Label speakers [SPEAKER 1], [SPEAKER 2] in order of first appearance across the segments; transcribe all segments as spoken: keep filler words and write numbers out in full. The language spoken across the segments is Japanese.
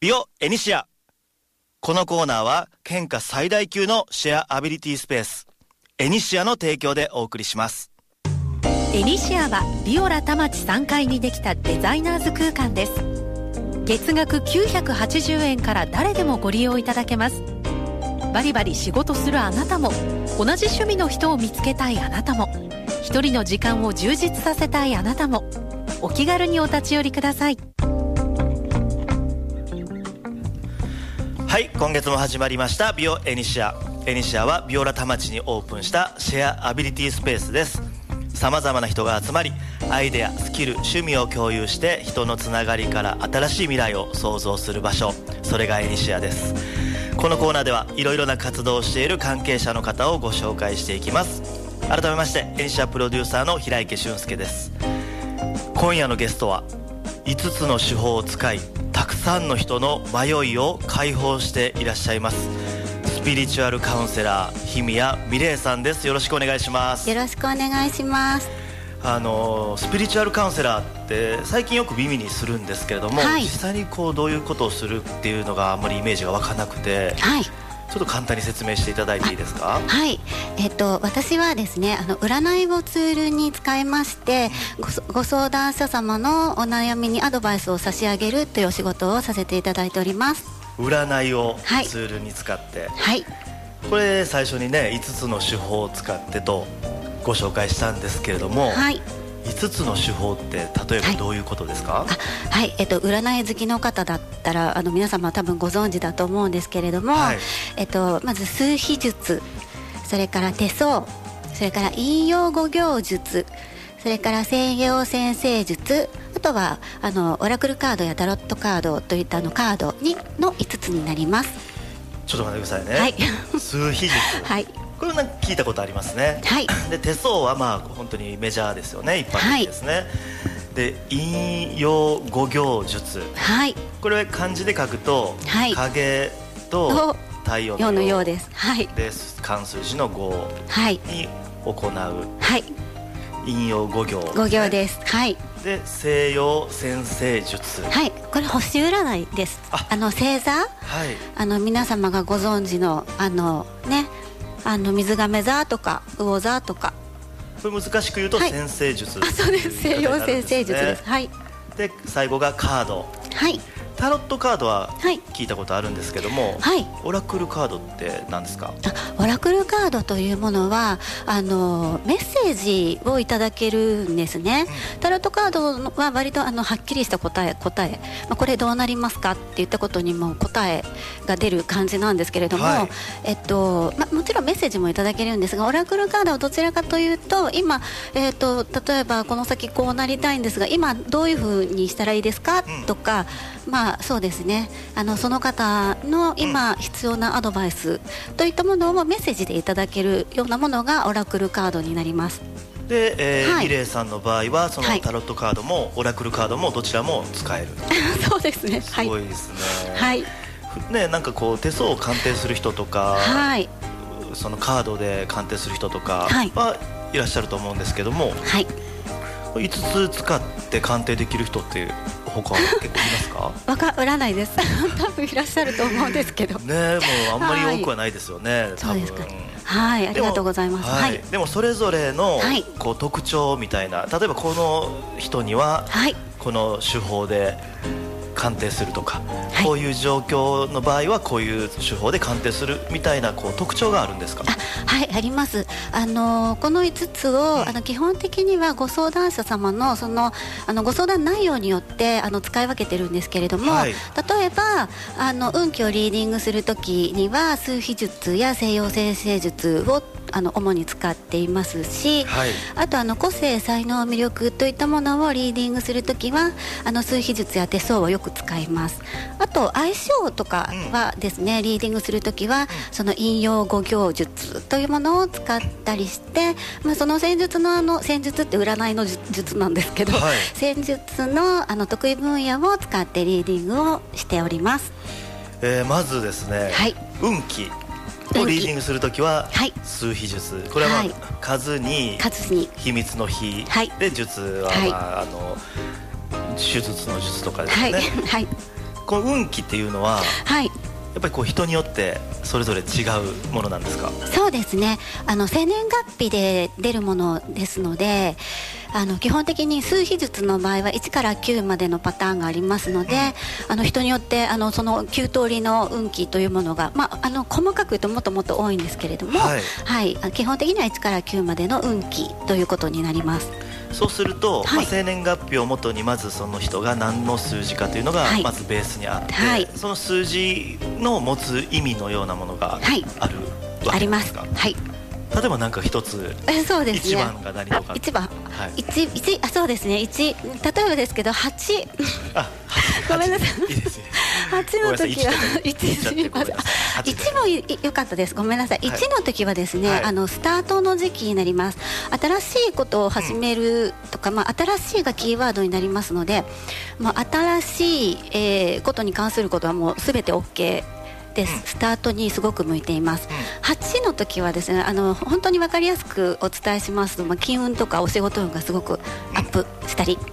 [SPEAKER 1] ビオエニシア。このコーナーは県下最大級のシェアアビリティスペースエニシアの提供でお送りします。
[SPEAKER 2] エニシアはビオラ田町さんがいにできたデザイナーズ空間です。月額きゅうひゃくはちじゅうえんから誰でもご利用いただけます。バリバリ仕事するあなたも、同じ趣味の人を見つけたいあなたも、一人の時間を充実させたいあなたも、お気軽にお立ち寄りください。
[SPEAKER 1] はい、今月も始まりましたビオエニシア。エニシアはビオラ田町にオープンしたシェアアビリティスペースです。さまざまな人が集まり、アイデア、スキル、趣味を共有して人のつながりから新しい未来を創造する場所、それがエニシアです。このコーナーではいろいろな活動をしている関係者の方をご紹介していきます。改めましてエニシアプロデューサーの平池俊介です。今夜のゲストはいつつの手法を使い、たくさんの人の迷いを解放していらっしゃいますスピリチュアルカウンセラー氷宮美玲さんです。よろしくお願いします。
[SPEAKER 3] よろしくお願いします。
[SPEAKER 1] あのスピリチュアルカウンセラーって最近よく耳にするんですけれども、はい、実際にこうどういうことをするっていうのがあんまりイメージが湧かなくて、はい、ちょっと簡単に説明していただいていいですか？
[SPEAKER 3] はい、えっと、私はですね、あの占いをツールに使いまして、ご、ご相談者様のお悩みにアドバイスを差し上げるというお仕事をさせていただいております。
[SPEAKER 1] 占いをツールに使って、
[SPEAKER 3] はい、
[SPEAKER 1] これ最初にねいつつの手法を使ってとご紹介したんですけれども、はい、いつつの手法って例えばどういうことですか？はい、
[SPEAKER 3] あ、はい、えっと、占い好きの方だったらあの皆様多分ご存知だと思うんですけれども、はい、えっと、まず数秘術、それから手相、それから引用語行術、それから西洋占星術、あとはあのオラクルカードやタロットカードといったあのカードにのいつつになります。
[SPEAKER 1] ちょっと待ってくださいね、
[SPEAKER 3] はい、
[SPEAKER 1] 数秘術、はい、これなんか聞いたことありますね、はい、で手相はまあ本当にメジャーですよね、一般的ですね、はい、で引用語行術、はい、これは漢字で書くと、はい、影と太陽の よう, のようです、はい、で漢数字のごに行う、はい、引用語行、
[SPEAKER 3] 語行です、はい、
[SPEAKER 1] で西洋占星術、
[SPEAKER 3] はい、これ星占いです。 あ, あの星座、はい、あの皆様がご存知のあのね、あの水亀座とか魚座とか、
[SPEAKER 1] これ難しく言うと占星術、
[SPEAKER 3] はい、あ、そうです、西洋占星術です、はい、
[SPEAKER 1] で最後がカード、はい、タロットカードは聞いたことあるんですけども、はい、オラクルカードって何ですか？
[SPEAKER 3] オラクルカードというものはあのメッセージをいただけるんですね、うん、タロットカードは割とあのはっきりした答え答え、まあ、これどうなりますかって言ったことにも答えが出る感じなんですけれども、はい、えっとまあ、もちろんメッセージもいただけるんですが、オラクルカードはどちらかというと今、えー、と例えばこの先こうなりたいんですが今どういうふうにしたらいいですか、うん、とか、まあそうですね、あのその方の今必要なアドバイスといったものをメッセージでいただけるようなものがオラクルカードになります。
[SPEAKER 1] で、えーはい、ミレイさんの場合はそのタロットカードも、はい、オラクルカードもどちらも使える
[SPEAKER 3] そうですね、
[SPEAKER 1] すごいですね、
[SPEAKER 3] はい、
[SPEAKER 1] ね、なんかこう手相を鑑定する人とか、はい、そのカードで鑑定する人とかはいらっしゃると思うんですけども、はい、いつつ使って鑑定できる人って他は結構いますか？
[SPEAKER 3] わか占いです多分いらっしゃると思うんですけど
[SPEAKER 1] ね、もうあんまり多くはないですよね、はい、多分
[SPEAKER 3] そうですか、はい、ありがとうございます。
[SPEAKER 1] はいはい、でもそれぞれのこう特徴みたいな、例えばこの人にはこの手法で鑑定するとか、はい、こういう状況の場合はこういう手法で鑑定するみたいなこう特徴があるんですか？
[SPEAKER 3] あ、はい、あります。あのこのいつつを、うん、あの基本的にはご相談者様のそのあのご相談内容によってあの使い分けてるんですけれども、はい、例えばあの運気をリーディングするときには数秘術や西洋占星術をあの主に使っていますし、はい、あとあの個性、才能、魅力といったものをリーディングするときはあの数秘術や手相をよく使います。あと相性とかはですね、うん、リーディングするときは、うん、その引用語行術というものを使ったりして、まあ、その戦術のあの戦術って占いの術なんですけど、はい、戦術 の, あの得意分野を使ってリーディングをしております。
[SPEAKER 1] えー、まずですね、はい、運気をリーディングするときは、はい、数秘術、これは、まあはい、数に秘密の秘、はい、で術は、まあはい、あの手術の術とかですね、はいはい、 この運気っていうのは、
[SPEAKER 3] はい、
[SPEAKER 1] やっぱりこう人によってそれぞれ違うものなんですか？
[SPEAKER 3] そうですね、あの生年月日で出るものですので、あの基本的に数秘術の場合はいちからきゅうまでのパターンがありますので、あの人によってあのそのきゅう通りの運気というものが、まあ、あの細かく言うともっともっと多いんですけれども、はいはい、基本的にはいちからきゅうまでの運気ということになります。
[SPEAKER 1] そうすると、
[SPEAKER 3] はい、
[SPEAKER 1] まあ、生年月日をもとにまずその人が何の数字かというのがまずベースにあって、はい、その数字の持つ意味のようなものがあるわけですか？
[SPEAKER 3] あります。はい、
[SPEAKER 1] 例えば何か一つ、
[SPEAKER 3] そうですね、
[SPEAKER 1] 一番が何とか、
[SPEAKER 3] 一番、はい、一一あそうですね、一例えばですけどはち、
[SPEAKER 1] あ
[SPEAKER 3] ごめんなさい、
[SPEAKER 1] いいですね、
[SPEAKER 3] はちの時は一すみません、いちも良かったです、ごめんなさい、いちの時はですね、はい、あのスタートの時期になります。新しいことを始めるとか、うん、まあ、新しいがキーワードになりますので、まあ、新しい、えー、ことに関することはもうすべて OKです、うん、スタートにすごく向いています、うん、はちの時はですね、あの本当に分かりやすくお伝えしますと、まあ、金運とかお仕事運がすごくアップしたり、うん、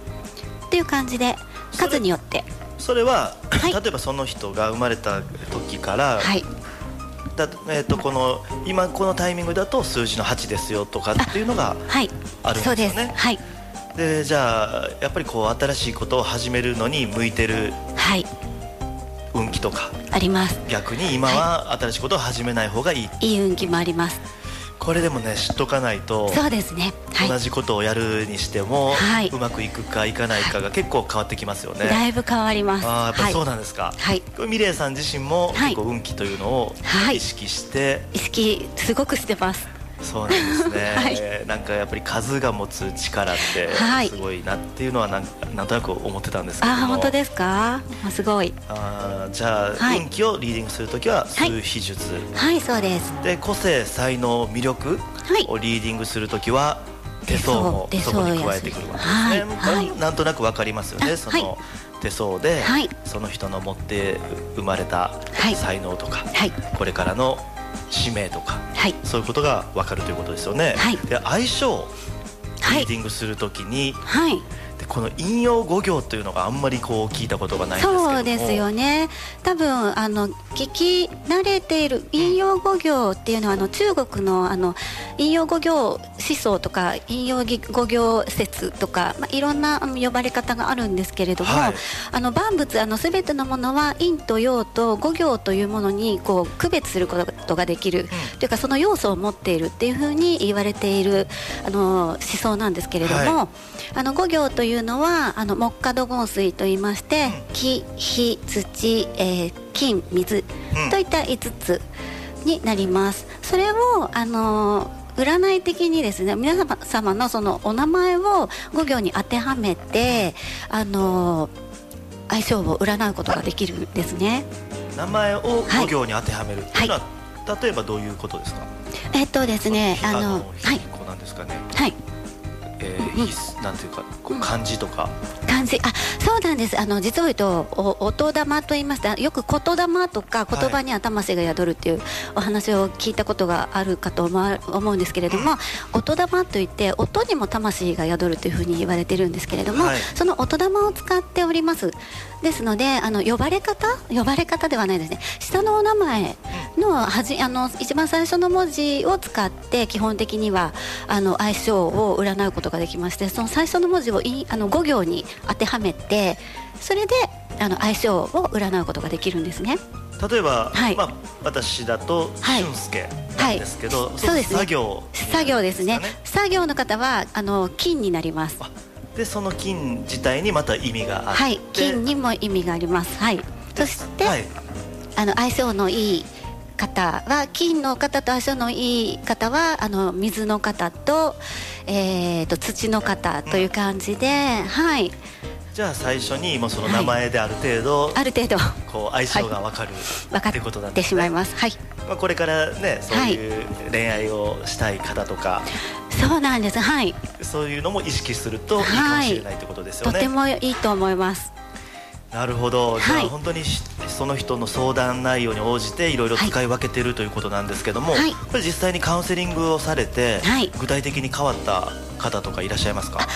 [SPEAKER 3] っていう感じで数によって、
[SPEAKER 1] それは、はい、例えばその人が生まれた時から、はい、だえー、とこの今このタイミングだと数字のはちですよとかっていうのがあるんですよね。そうです、
[SPEAKER 3] はい、
[SPEAKER 1] でじゃあやっぱりこう新しいことを始めるのに向いてる、はい、運気とか
[SPEAKER 3] あります。
[SPEAKER 1] 逆に今は新しいことを始めない方がいい、はい、
[SPEAKER 3] いい運気もあります。
[SPEAKER 1] これでもね知っとかないと、
[SPEAKER 3] そうですね、はい、
[SPEAKER 1] 同じことをやるにしても、はい、うまくいくかいかないかが結構変わってきますよね。
[SPEAKER 3] だいぶ変わります。
[SPEAKER 1] あやっぱりそうなんですか。はい、ミレイさん自身も結構運気というのを意識して、はい、
[SPEAKER 3] 意識すごくしてます。
[SPEAKER 1] そうなんですね、はい、なんかやっぱり数が持つ力ってすごいなっていうのはなんなんとなく思ってたんですけども。
[SPEAKER 3] あ本当ですか。すごい。
[SPEAKER 1] あじゃあ、はい、運気をリーディングするときは数秘術、
[SPEAKER 3] はい、はい、そうです。
[SPEAKER 1] で個性才能魅力をリーディングするときは手相もそこに加えてくるわけですね、はいはい、なんとなくわかりますよね。その手相で、はい、その人の持って生まれた才能とか、はい、これからの使命とか、はい、そういうことが分かるということですよね、はい、で相性をリーディングするときに、はい、でこの引用語行というのがあんまりこう聞いたことがないんですけども。
[SPEAKER 3] そうですよね。多分あの聞き慣れている引用語行っていうのは、あの中国のあの引用語行思想とか引用語行説とか、まあ、いろんな呼ばれ方があるんですけれども、はい、あの万物あの全てのものは陰と陽と語行というものにこう区別することができる、うん、というかその要素を持っているっていうふうに言われているあの思想なんですけれども、はい、あの語行というのはあの木火土金水といいまして、うん、木、火、土、えー、金、水といったいつつになります。それをあの占い的にですね、皆様のそのお名前を語行に当てはめてあの相性を占うことができるんですね。
[SPEAKER 1] 名前を語行に当てはめるというのは、はい、例えばどういうことですか？
[SPEAKER 3] えっとですね、あの
[SPEAKER 1] はいこうなんですかね。
[SPEAKER 3] はい。
[SPEAKER 1] えーうん、なんていうかこう漢字とか、
[SPEAKER 3] 漢字あそうなんです。あの実を言うとお音玉と言いまして、よく言霊とか言葉には魂が宿るっていうお話を聞いたことがあるかと思う、思うんですけれども、音玉といって音にも魂が宿るというふうに言われてるんですけれども、はい、その音玉を使っております。ですのであの呼ばれ方呼ばれ方ではないですね、下のお名前のはじあの一番最初の文字を使って基本的にはあの相性を占うことができまして、その最初の文字をいあの語行に当てはめて、それであの相性を占うことができるんですね。
[SPEAKER 1] 例えば、はい、まあ、私だと俊介なんですけど、はいはい、そうですね、作業
[SPEAKER 3] 作業ですね。作業の方はあの金になります。
[SPEAKER 1] でその金自体にまた意味があって、
[SPEAKER 3] はい、金にも意味があります。はい、そして、はい、あの相性のいい方は金の方と相性のいい方はあの水の方と、えー、と土の方という感じで、うん、はい。
[SPEAKER 1] じゃあ最初にもうその名前である程度、はい、
[SPEAKER 3] ある程度
[SPEAKER 1] こう相性が分かる、はい、ってことなんですね。分かって
[SPEAKER 3] しまいます。はい。
[SPEAKER 1] まあこれからねそういう恋愛をしたい方とか、はい、
[SPEAKER 3] そうなんです。はい。そう
[SPEAKER 1] いうのも意識するといいかもしれないってことですよね。
[SPEAKER 3] はい、とてもいいと思います。
[SPEAKER 1] なるほど。じゃあ本当にその人の相談内容に応じていろいろ使い分けてるということなんですけども、はい、これ実際にカウンセリングをされて、はい、具体的に変わった方とかいらっしゃいますか？
[SPEAKER 3] そ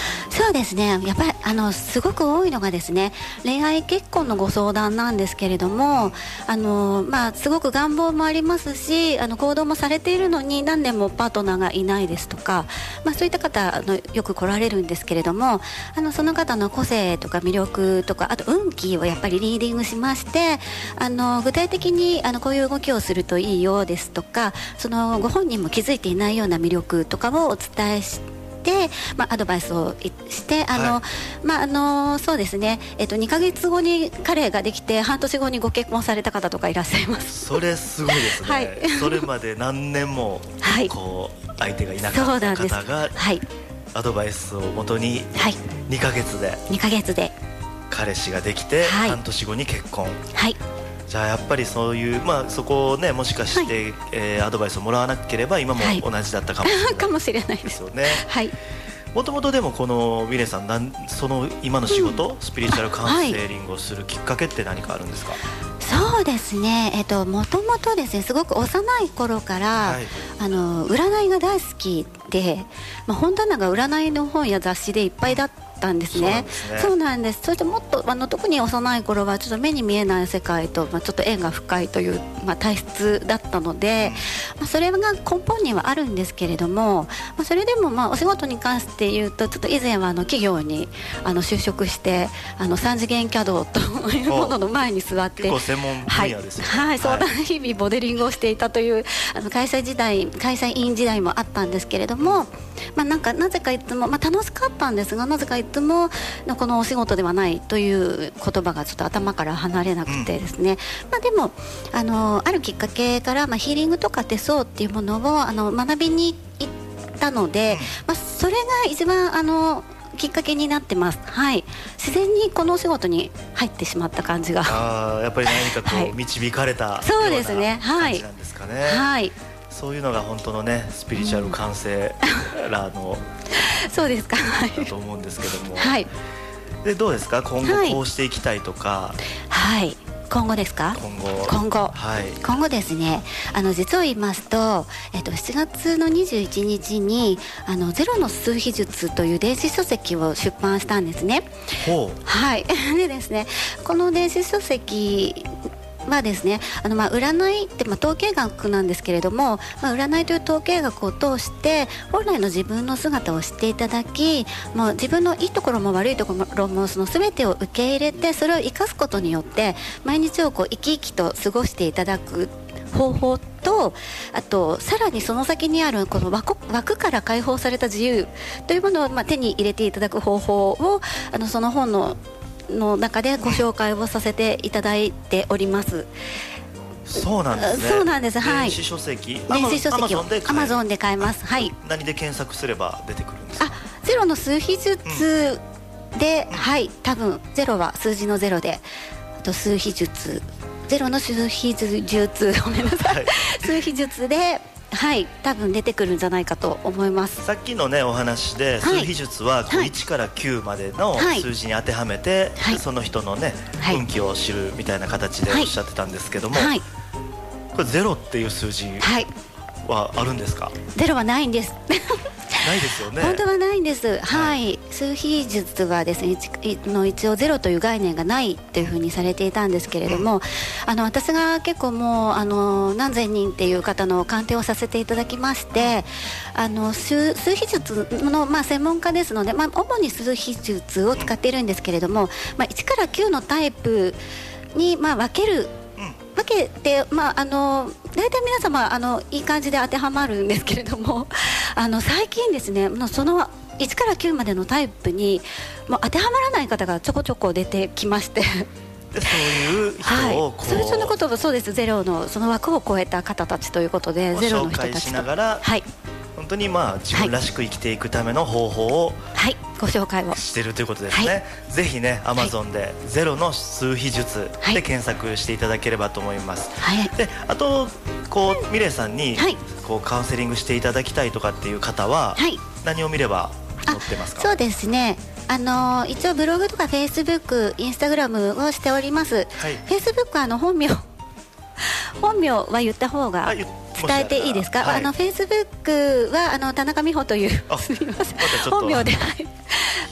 [SPEAKER 3] そうですね、やっぱりあのすごく多いのがですね、恋愛結婚のご相談なんですけれども、あの、まあ、すごく願望もありますし、あの行動もされているのに何年もパートナーがいないですとか、まあ、そういった方あのよく来られるんですけれども、あのその方の個性とか魅力とか、あと運気をやっぱりリーディングしまして、あの具体的にあのこういう動きをするといいよですとか、そのご本人も気づいていないような魅力とかをお伝えしてで、まあ、アドバイスをしてあの、はいまあ、あのそうですね、えっと、にかげつごに彼ができて半年後にご結婚された方とかいらっしゃいます。
[SPEAKER 1] それすごいですね、はい、それまで何年もこう、はい、相手がいなかった方が、はい、アドバイスをもとににかげつで、はい、
[SPEAKER 3] にかげつで
[SPEAKER 1] 彼氏ができて、はい、半年後に結婚、
[SPEAKER 3] はい
[SPEAKER 1] じゃあやっぱりそういう、まあ、そこをねもしかして、はいえー、アドバイスをもらわなければ今も同じだったかもしれない、はい、
[SPEAKER 3] かもしれないですよね。はい
[SPEAKER 1] もともとでもこのミレさんなんその今の仕事、うん、スピリチュアルカウンセリングをするきっかけって何かあるんですか？
[SPEAKER 3] そうですね、えっと、もともとですねすごく幼い頃から、はい、あの占いが大好きで、まあ、本棚が占いの本や雑誌でいっぱいだったんですね。そうなんです。そしてもっとあの特に幼い頃はちょっと目に見えない世界と、まあ、ちょっと縁が深いという、まあ、体質だったので、うんまあ、それが根本にはあるんですけれども、まあ、それでもまあお仕事に関して言うとちょっと以前はあの企業にあの就職してあのさん次元キャドというものの前に座って
[SPEAKER 1] 結構専門分野ですよね。
[SPEAKER 3] はい、はい、相談日々モデリングをしていたというあの会社時代会社員時代もあったんですけれども、まあ、なんかなぜかいつも、まあ、楽しかったんですがなぜかいつもこのお仕事ではないという言葉がちょっと頭から離れなくてですね、うんまあ、でも あのあるきっかけから、まあ、ヒーリングとか手相っていうものをあの学びに行ったので、まあ、それが一番あのきっかけになってます、はい、自然にこのお仕事に入ってしまった感じが
[SPEAKER 1] あやっぱり何かこう、はい、導かれたような感じなんですかね。はいはいそういうのが本当のねスピリチュアルカウンセラーの、
[SPEAKER 3] うん、そうですか
[SPEAKER 1] だと思うんですけども、
[SPEAKER 3] はい、
[SPEAKER 1] でどうですか今後こうしていきたいとか、
[SPEAKER 3] はい、はい、今後ですか
[SPEAKER 1] 今後
[SPEAKER 3] 今後、
[SPEAKER 1] はい、
[SPEAKER 3] 今後ですねあの実を言いますと、えっと、しちがつのにじゅういちにちにあのゼロの数秘術という電子書籍を出版したんですね。
[SPEAKER 1] ほう
[SPEAKER 3] はいでですねこの電子書籍はですねあのまあ占いって、まあ、統計学なんですけれども、まあ、占いという統計学を通して本来の自分の姿を知っていただきもう自分のいいところも悪いところもその全てを受け入れてそれを生かすことによって毎日をこう生き生きと過ごしていただく方法とあとさらにその先にあるこの 枠, 枠から解放された自由というものをまあ手に入れていただく方法をあのその本のの中でご紹介をさせていただいております。
[SPEAKER 1] そうなんですね。
[SPEAKER 3] そうなんです。はい。
[SPEAKER 1] 電子書籍。
[SPEAKER 3] 電子書籍を Amazon で買えます。はい。
[SPEAKER 1] 何で検索すれば出てくるんですか。
[SPEAKER 3] あ、ゼロの数秘術で、うん、はい、多分ゼロは数字のゼロで、あと数秘術、ゼロの数秘術ごめんなさい。はい、数秘術で。はい、多分出てくるんじゃないかと思います。
[SPEAKER 1] さっきのねお話で、はい、数秘術はこういちからきゅうまでの数字に当てはめて、はい、その人のね、はい、運気を知るみたいな形でおっしゃってたんですけども、はい、これゼロっていう数字はあるんですか？
[SPEAKER 3] ゼロはないんです
[SPEAKER 1] ないですよね。
[SPEAKER 3] 本当はないんです。はい、はい、数秘術はですねの一応ゼロという概念がないというふうにされていたんですけれども、うん、あの私が結構もうあの何千人っていう方の鑑定をさせていただきましてあの 数, 数秘術の、まあ、専門家ですので、まあ、主に数秘術を使っているんですけれども、まあ、いちからきゅうのタイプに、まあ、分ける分けて、まあ、あの大体皆様あのいい感じで当てはまるんですけれどもあの最近ですねそのいちからきゅうまでのタイプにもう当てはまらない方がちょこちょこ出てきましてで
[SPEAKER 1] そういう人をこう、はい、
[SPEAKER 3] それそのことはそうですゼロのその枠を超えた方たちということでゼロの人たちと
[SPEAKER 1] 紹介しながら、はい、本当にまあ自分らしく生きていくための方法を、
[SPEAKER 3] はい、ご紹介を
[SPEAKER 1] しているということですね、はい、ぜひね Amazon でゼロの数秘術で検索していただければと思います、はい、であとこうミレイさんにこうカウンセリングしていただきたいとかっていう方は何を見れば載ってますか？
[SPEAKER 3] そうですねあの一応ブログとかフェイスブックインスタグラムをしております、はい、フェイスブックはあの本名本名は言った方が伝えていいですか？はい、あのフェイスブックはあの田中美穂というすみません本名で、はい、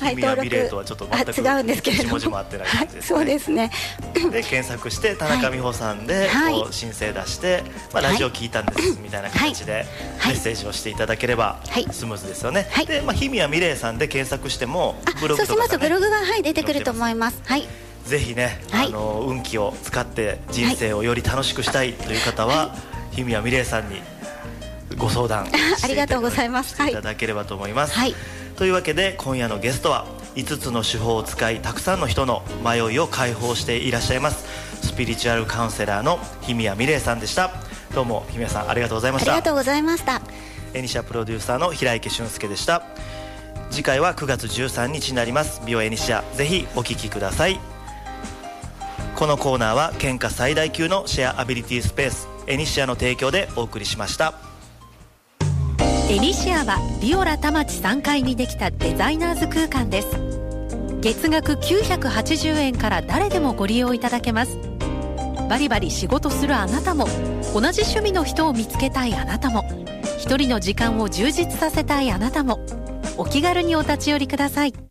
[SPEAKER 1] 日比谷美玲とはちょっと全く
[SPEAKER 3] 違うんですけれども、
[SPEAKER 1] 一文字も合ってない感じですね、
[SPEAKER 3] はい、そうですね
[SPEAKER 1] で検索して田中美穂さんでこう申請出して、まあ、ラジオ聞いたんですみたいな形でメッセージをしていただければスムーズですよね、はい、で、まあ、日比谷美玲さんで検索してもブログとか、ね、
[SPEAKER 3] そうしますとブログが、はい、出てくると思います。はい、
[SPEAKER 1] ぜひね、はい、あの運気を使って人生をより楽しくしたいという方は、はい、日比谷美玲さんにご相談して
[SPEAKER 3] ありがとうございます。
[SPEAKER 1] いただければと思います、
[SPEAKER 3] はい、
[SPEAKER 1] というわけで今夜のゲストはいつつの手法を使いたくさんの人の迷いを解放していらっしゃいますスピリチュアルカウンセラーの日比谷美玲さんでした。どうも日比谷さんありがとうございました。
[SPEAKER 3] ありがとうございました。
[SPEAKER 1] エニシャプロデューサーの平池俊介でした。次回はくがつじゅうさんにちになります。ビオエニシア、ぜひお聞きください。このコーナーは県下最大級のシェアアビリティスペースエニシアの提供でお送りしました。
[SPEAKER 2] エニシアはビオラ田町さんがいにできたデザイナーズ空間です。月額きゅうひゃくはちじゅうえんから誰でもご利用いただけます。バリバリ仕事するあなたも、同じ趣味の人を見つけたいあなたも、一人の時間を充実させたいあなたも、お気軽にお立ち寄りください。